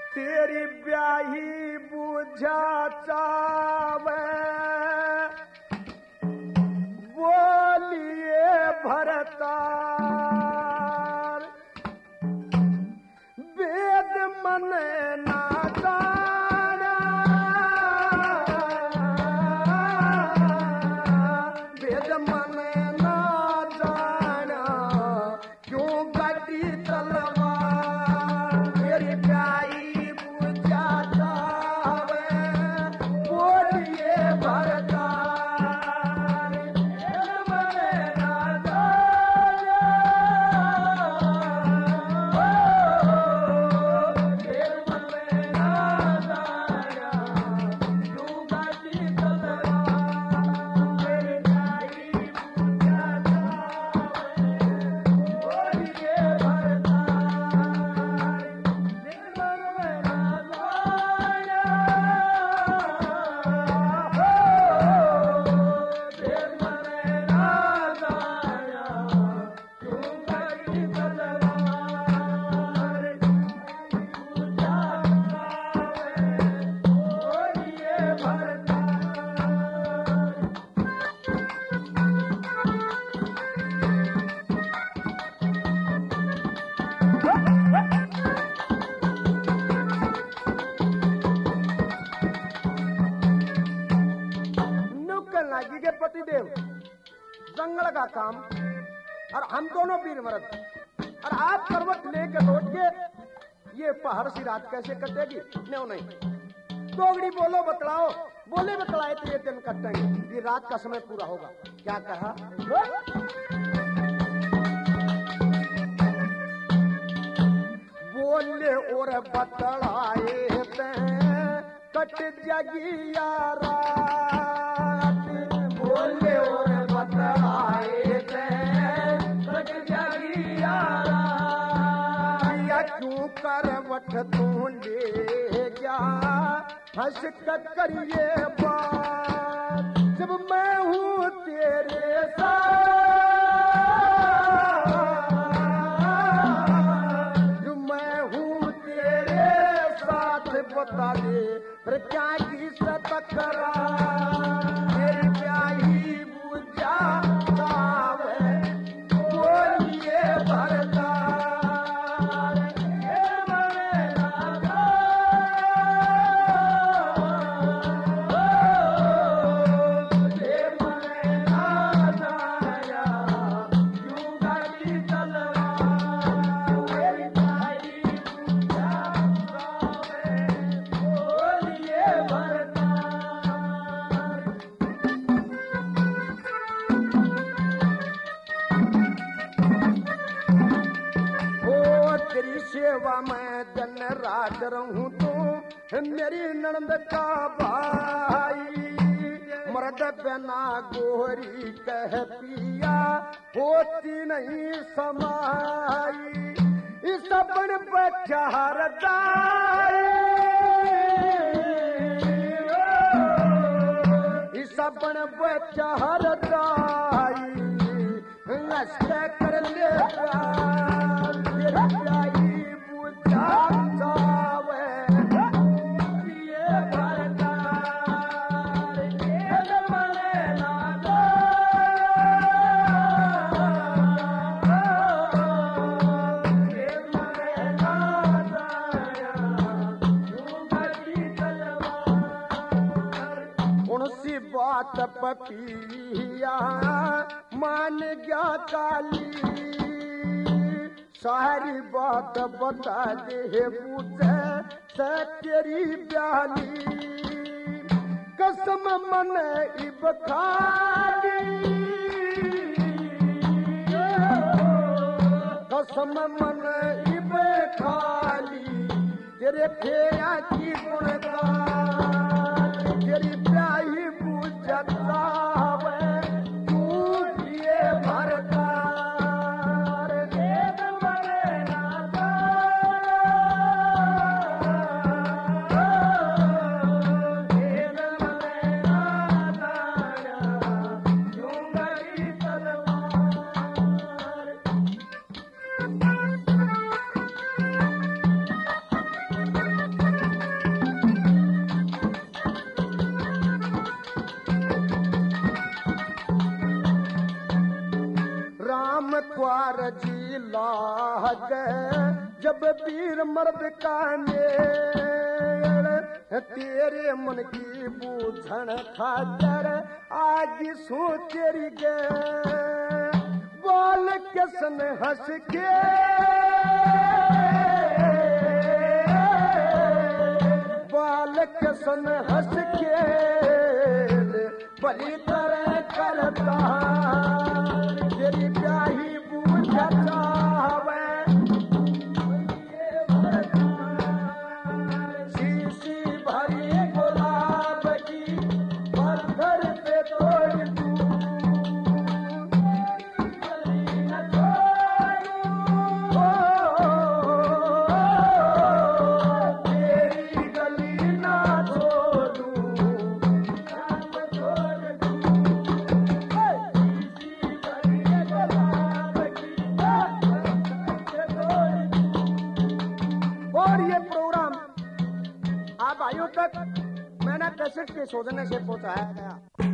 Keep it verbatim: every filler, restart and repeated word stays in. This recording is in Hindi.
तेरी ब्याही बुझा चावे बोलिए भरतार वेद मन ना जाना वेद मन ना जाना क्यों गटी तलवार तेरी ब्याही बुझा चावे बोलिए भरतार वेद मन ना जाना वेद मन ना जाना क्यों गटी तलवार तेरी ब्याही बुझा चावे बोलिए लागी के पतिदेव जंगल का काम और हम दोनों वीर मर्द और आप करवट लेके लौट के ये पहाड़ सी रात कैसे कटेगी? नहीं नहीं दोगड़ी बोलो बतलाओ बोले बतलाए तो ये दिन कटेंगे ये रात का समय पूरा होगा। क्या कहा? बोले और बतलाए ते कट जगी यारा बोले और बतलाए थे कट जगी यारा या क्यों करवट तू ले गया हंस करिए बात जब मैं हूँ तेरे साथ जब मैं हूँ तेरे साथ बता दे फिर क्या की सतकरा सेवा मैं जन राज रहूं तू मेरी ननद का भाई मर्द बिना गोरी कह पिया होती नहीं समाई इस अपन बचार जाए इस अपन बचार जाई नशे कर ले बात पपिया मान गया काली सारी बात बता दे पूछे से तेरी प्याली कसम मन इब खाली कसम मन इब खाली तेरे फेरा की गुणगान तेरी प्याही जतावे तू दिए भरतार वेद मरे ना वेद मरे ना क्यों गई तलवार जी लाग जब वीर मर्द का मेल तेरे मन की बूझन खातर आज सो तेरी गे बोल के सन हंस के बाल के सन हंस के बली तरह करता तेरी ब्याही बूझता हवे शीशी भरी गुलाब की पत्थर पे तोड़ दूं गली न छोड़ूं तेरी गली ना छोड़ूं राम छोड़ दूं शीशी भरी गुलाब की पत्थर पे तोड़ दूं। और ये प्रोग्राम आप भाइयों तक मैंने कैसेट के शोधने से पहुंचाया गया।